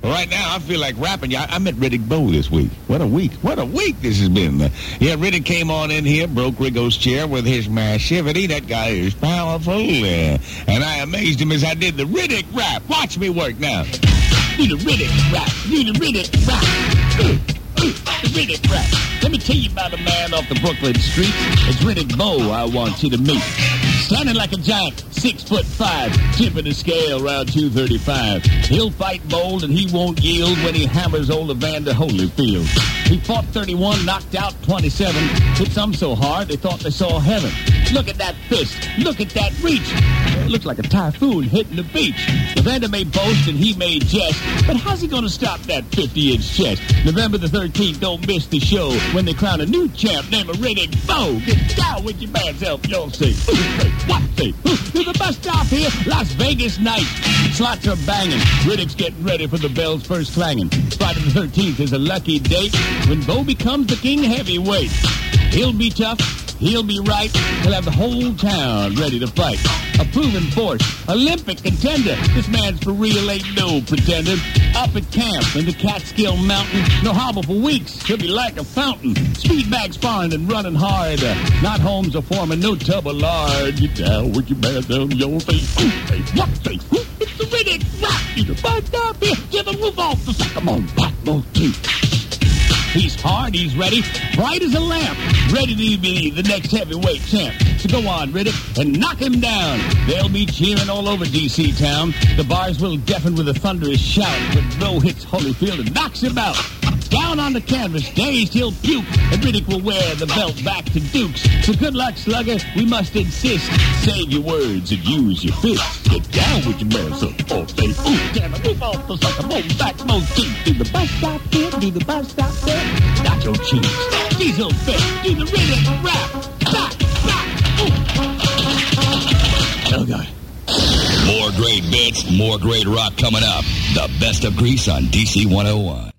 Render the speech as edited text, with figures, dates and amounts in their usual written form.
Well, right now, I feel like rapping. Yeah, I met Riddick Bowe this week. What a week. What a week this has been. Yeah, Riddick came on in here, broke Riggo's chair with his massivity. That guy is powerful. And I amazed him as I did the Riddick rap. Watch me work now. Do the Riddick rap. Do the Riddick rap. The Riddick rap. Let me tell you about a man off the Brooklyn streets. It's Riddick Bowe I want you to meet. Standing like a giant, 6'5", tipping the scale around 235. He'll fight bold and he won't yield when he hammers old Evander Holyfield. He fought 31, knocked out 27, hit some so hard they thought they saw heaven. Look at that fist, look at that reach. It looks like a typhoon hitting the beach. Evander may boast and he may jest, but how's he gonna stop that 50-inch chest? November the 13th, don't miss the show when they crown a new champ named Riddick Bowe. Get down with your bad self, you'll see. What say? There's a bus stop here, Las Vegas night. Slots are banging. Riddick's getting ready for the bells first clanging. Friday the 13th is a lucky date when Bowe becomes the king heavyweight. He'll be tough. He'll be right. He'll have the whole town ready to fight. A proven force. Olympic contender. This man's for real, ain't no pretender. Up at camp in the Catskill Mountain. No hobble for weeks. He'll be like a fountain. Speed bags foreign and running hard. Not homes are forming, no tub of lard. Get down with your man down your face. Hey, what face? It's the Riddick rap. You can bust up here. Give the roof off the sucker. Come on, back, those two. He's hard, he's ready, bright as a lamp, ready to be the next heavyweight champ. So go on, Riddick, and knock him down. They'll be cheering all over D.C. town. The bars will deafen with a thunderous shout when Bowe hits Holyfield and knocks him out. Down on the canvas, dazed, he'll puke, and Riddick will wear the belt back to Dukes. So good luck, slugger, we must insist. Save your words and use your fists. Get down with your man, son. Oh, say, ooh, damn it, move off the sucker, move back, move deep. Do the bus stop here, do the bus stop there. Nacho cheese, diesel fit, do the Riddick rap. Back, oh, God. More great bits, more great rock coming up. The best of Grease on DC 101.